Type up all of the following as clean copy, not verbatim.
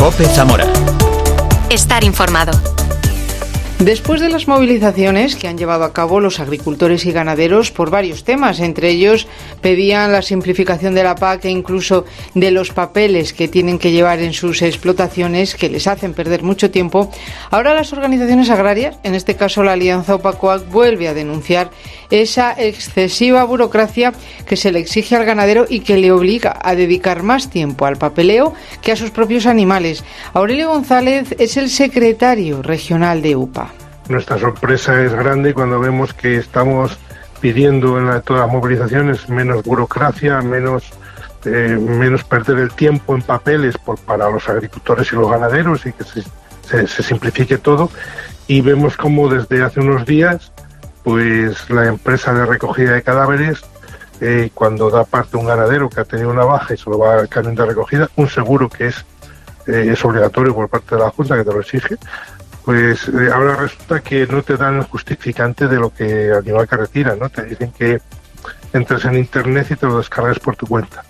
COPE Zamora. Estar informado. Después de las movilizaciones que han llevado a cabo los agricultores y ganaderos por varios temas, entre ellos pedían la simplificación de la PAC e incluso de los papeles que tienen que llevar en sus explotaciones, que les hacen perder mucho tiempo, ahora las organizaciones agrarias, en este caso la Alianza UPA-COAG, vuelve a denunciar esa excesiva burocracia que se le exige al ganadero y que le obliga a dedicar más tiempo al papeleo que a sus propios animales. Aurelio González es el secretario regional de UPA. Nuestra sorpresa es grande cuando vemos que estamos pidiendo en todas las movilizaciones menos burocracia, menos perder el tiempo en papeles para los agricultores y los ganaderos y que se simplifique todo. Y vemos como desde hace unos días pues la empresa de recogida de cadáveres, cuando da parte a un ganadero que ha tenido una baja y se lo va al camión de recogida, un seguro que es obligatorio por parte de la Junta, que te lo exige, pues ahora resulta que no te dan el justificante de lo que animal que retira, ¿no? Te dicen que entres en internet y te lo descargues por tu cuenta.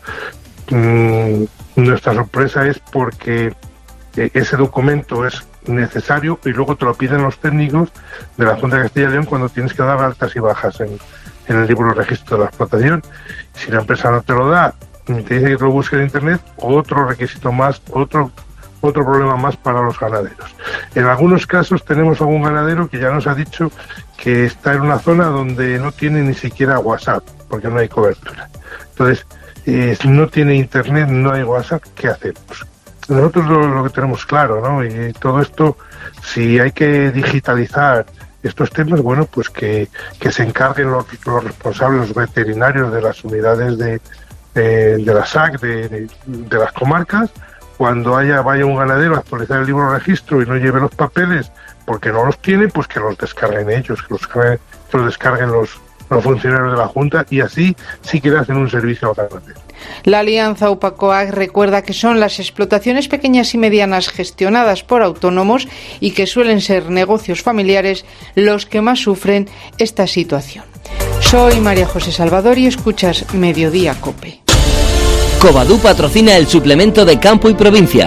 Nuestra sorpresa es porque ese documento es necesario y luego te lo piden los técnicos de la Junta de Castilla y León cuando tienes que dar altas y bajas en el libro de registro de la explotación. Si la empresa no te lo da, te dice que te lo busques en internet, otro requisito más, otro problema más para los ganaderos. En algunos casos tenemos algún ganadero que ya nos ha dicho que está en una zona donde no tiene ni siquiera WhatsApp, porque no hay cobertura. Entonces, no tiene internet, no hay WhatsApp, ¿qué hacemos? Nosotros lo que tenemos claro, ¿no? Y todo esto, si hay que digitalizar estos temas, bueno, pues que se encarguen los responsables, los veterinarios de las unidades de la SAC, de las comarcas. Cuando vaya un ganadero a actualizar el libro de registro y no lleve los papeles porque no los tiene, pues que los descarguen ellos, que los descarguen los funcionarios de la Junta, y así sí que le hacen un servicio al ganadero. La Alianza UPA-COAG recuerda que son las explotaciones pequeñas y medianas gestionadas por autónomos y que suelen ser negocios familiares los que más sufren esta situación. Soy María José Salvador y escuchas Mediodía COPE. Covadú patrocina el suplemento de Campo y Provincia.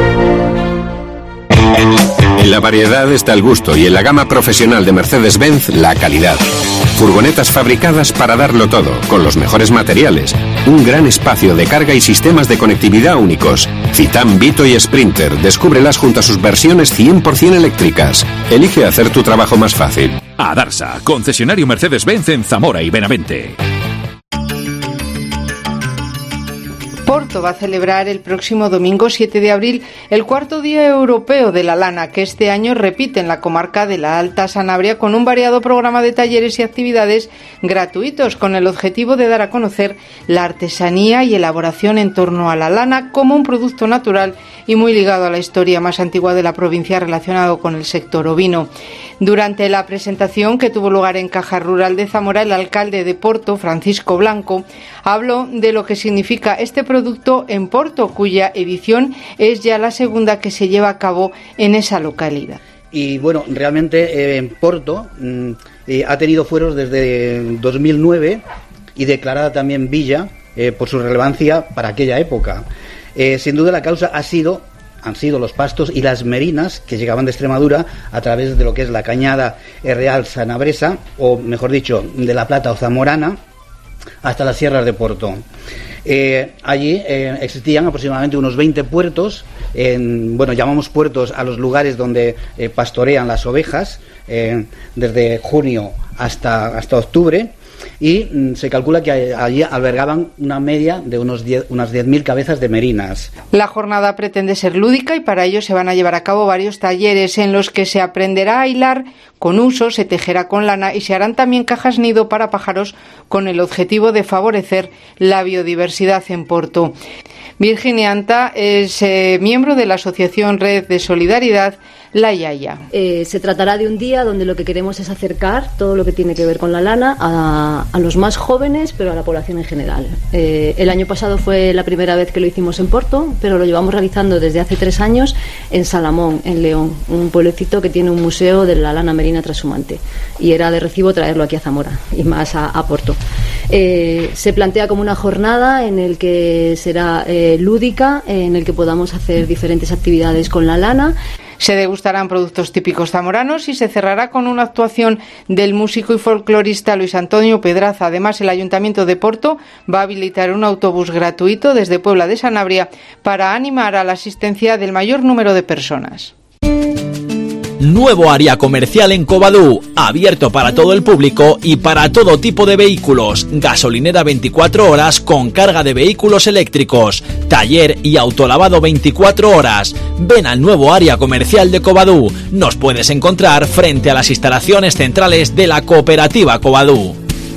En la variedad está el gusto y en la gama profesional de Mercedes-Benz la calidad. Furgonetas fabricadas para darlo todo, con los mejores materiales. Un gran espacio de carga y sistemas de conectividad únicos. Citan, Vito y Sprinter. Descúbrelas junto a sus versiones 100% eléctricas. Elige hacer tu trabajo más fácil. Adarsa, concesionario Mercedes-Benz en Zamora y Benavente. Porto va a celebrar el próximo domingo 7 de abril el cuarto Día Europeo de la Lana, que este año repite en la comarca de la Alta Sanabria con un variado programa de talleres y actividades gratuitos con el objetivo de dar a conocer la artesanía y elaboración en torno a la lana como un producto natural y muy ligado a la historia más antigua de la provincia relacionado con el sector ovino. Durante la presentación que tuvo lugar en Caja Rural de Zamora, el alcalde de Porto, Francisco Blanco, habló de lo que significa este producto en Porto, cuya edición es ya la segunda que se lleva a cabo en esa localidad. Y bueno, realmente Porto ha tenido fueros desde 2009 y declarada también villa por su relevancia para aquella época. Sin duda la causa han sido los pastos y las merinas que llegaban de Extremadura a través de lo que es la cañada real sanabresa, o mejor dicho, de la Plata o Zamorana, hasta las sierras de Porto. Allí existían aproximadamente unos 20 puertos, llamamos puertos a los lugares donde pastorean las ovejas, desde junio hasta octubre, y se calcula que allí albergaban una media de unas 10.000 cabezas de merinas. La jornada pretende ser lúdica y para ello se van a llevar a cabo varios talleres en los que se aprenderá a hilar con uso, se tejerá con lana y se harán también cajas nido para pájaros con el objetivo de favorecer la biodiversidad en Porto. Virginia Anta es miembro de la asociación Red de Solidaridad La Yaya. Se tratará de un día donde lo que queremos es acercar todo lo que tiene que ver con la lana a los más jóvenes, pero a la población en general. El año pasado fue la primera vez que lo hicimos en Porto, pero lo llevamos realizando desde hace 3 años en Salamón, en León, un pueblecito que tiene un museo de la lana merina trashumante. Y era de recibo traerlo aquí a Zamora y más a Porto. Se plantea como una jornada en el que será lúdica, en el que podamos hacer diferentes actividades con la lana. Se degustarán productos típicos zamoranos y se cerrará con una actuación del músico y folclorista Luis Antonio Pedraza. Además, el Ayuntamiento de Porto va a habilitar un autobús gratuito desde Puebla de Sanabria para animar a la asistencia del mayor número de personas. Nuevo área comercial en Covadú, abierto para todo el público y para todo tipo de vehículos. Gasolinera 24 horas con carga de vehículos eléctricos. Taller y autolavado 24 horas. Ven al nuevo área comercial de Covadú. Nos puedes encontrar frente a las instalaciones centrales de la cooperativa Covadú.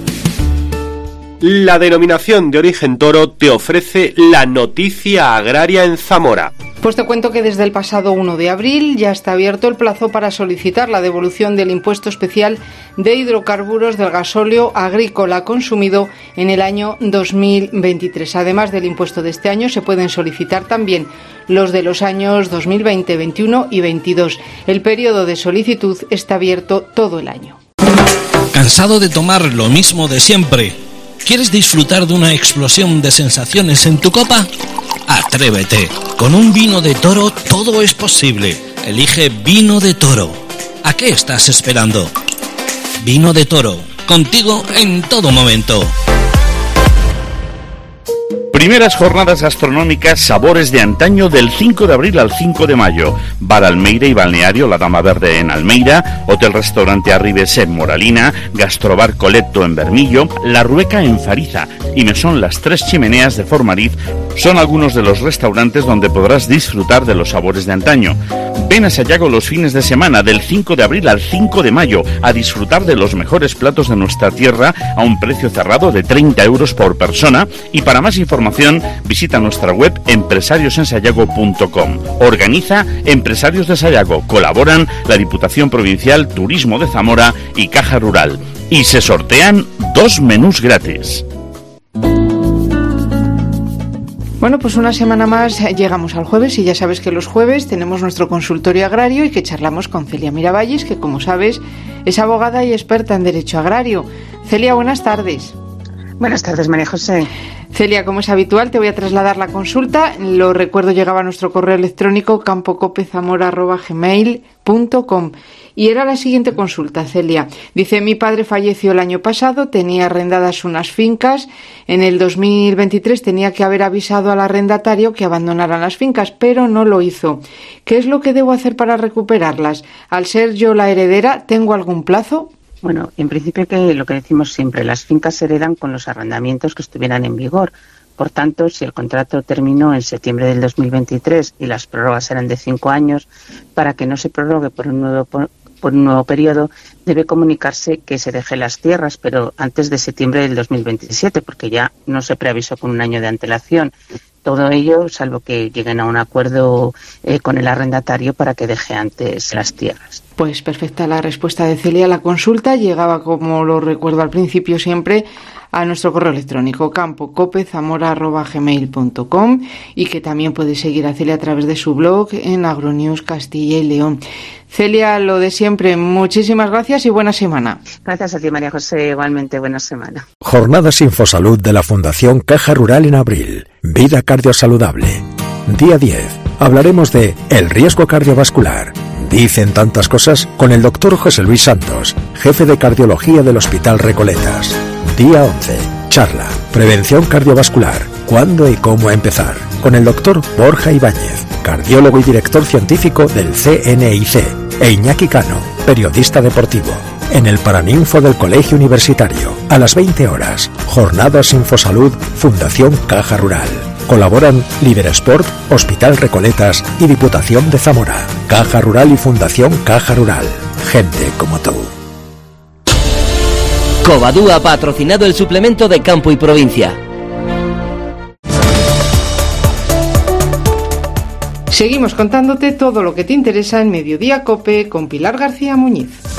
La denominación de origen Toro te ofrece la noticia agraria en Zamora. Pues te cuento que desde el pasado 1 de abril ya está abierto el plazo para solicitar la devolución del impuesto especial de hidrocarburos del gasóleo agrícola consumido en el año 2023. Además del impuesto de este año, se pueden solicitar también los de los años 2020, 21 y 22. El periodo de solicitud está abierto todo el año. ¿Cansado de tomar lo mismo de siempre? ¿Quieres disfrutar de una explosión de sensaciones en tu copa? Atrévete. Con un vino de Toro todo es posible. Elige Vino de Toro. ¿A qué estás esperando? Vino de Toro, contigo en todo momento. Primeras jornadas gastronómicas Sabores de Antaño del 5 de abril al 5 de mayo. Bar Almeida y Balneario La Dama Verde en Almeida, Hotel-Restaurante Arribes en Moralina, Gastrobar Coletto en Bermillo, La Rueca en Fariza y Mesón Las Tres Chimeneas de Formariz son algunos de los restaurantes donde podrás disfrutar de los sabores de antaño. Ven a Sayago los fines de semana del 5 de abril al 5 de mayo a disfrutar de los mejores platos de nuestra tierra a un precio cerrado de 30 euros por persona, y para más información visita nuestra web empresariosensayago.com. Organiza Empresarios de Sayago. Colaboran la Diputación Provincial, Turismo de Zamora y Caja Rural. Y se sortean 2 menús gratis. Bueno, pues una semana más llegamos al jueves y ya sabes que los jueves tenemos nuestro consultorio agrario y que charlamos con Celia Miravalles, que como sabes es abogada y experta en derecho agrario. Celia, buenas tardes. Buenas tardes, María José. Celia, como es habitual, te voy a trasladar la consulta. Lo recuerdo, llegaba a nuestro correo electrónico campocopezamora@gmail.com. Y era la siguiente consulta, Celia. Dice, mi padre falleció el año pasado, tenía arrendadas unas fincas. En el 2023 tenía que haber avisado al arrendatario que abandonaran las fincas, pero no lo hizo. ¿Qué es lo que debo hacer para recuperarlas? Al ser yo la heredera, ¿tengo algún plazo? Bueno, en principio que lo que decimos siempre, las fincas se heredan con los arrendamientos que estuvieran en vigor. Por tanto, si el contrato terminó en septiembre del 2023 y las prórrogas eran de 5 años, para que no se prorrogue por un nuevo periodo, debe comunicarse que se deje las tierras, pero antes de septiembre del 2027, porque ya no se preavisó con un año de antelación. Todo ello, salvo que lleguen a un acuerdo con el arrendatario para que deje antes las tierras. Pues perfecta la respuesta de Celia. La consulta llegaba, como lo recuerdo al principio siempre, a nuestro correo electrónico campocopezamora@gmail.com, y que también puedes seguir a Celia a través de su blog en Agronews Castilla y León. Celia, lo de siempre, muchísimas gracias y buena semana. Gracias a ti, María José, igualmente buena semana. Jornadas Infosalud de la Fundación Caja Rural en abril. Vida cardiosaludable. Día 10. Hablaremos de el riesgo cardiovascular. Dicen tantas cosas con el doctor José Luis Santos, jefe de cardiología del Hospital Recoletas. Día 11. Charla. Prevención cardiovascular. ¿Cuándo y cómo empezar? Con el doctor Borja Ibáñez, cardiólogo y director científico del CNIC. E Iñaki Cano, periodista deportivo. En el Paraninfo del Colegio Universitario. A las 20 horas. Jornadas Infosalud, Fundación Caja Rural. Colaboran Liberesport, Hospital Recoletas y Diputación de Zamora. Caja Rural y Fundación Caja Rural. Gente como tú. Covadú ha patrocinado el suplemento de Campo y Provincia. Seguimos contándote todo lo que te interesa en Mediodía COPE con Pilar García Muñiz.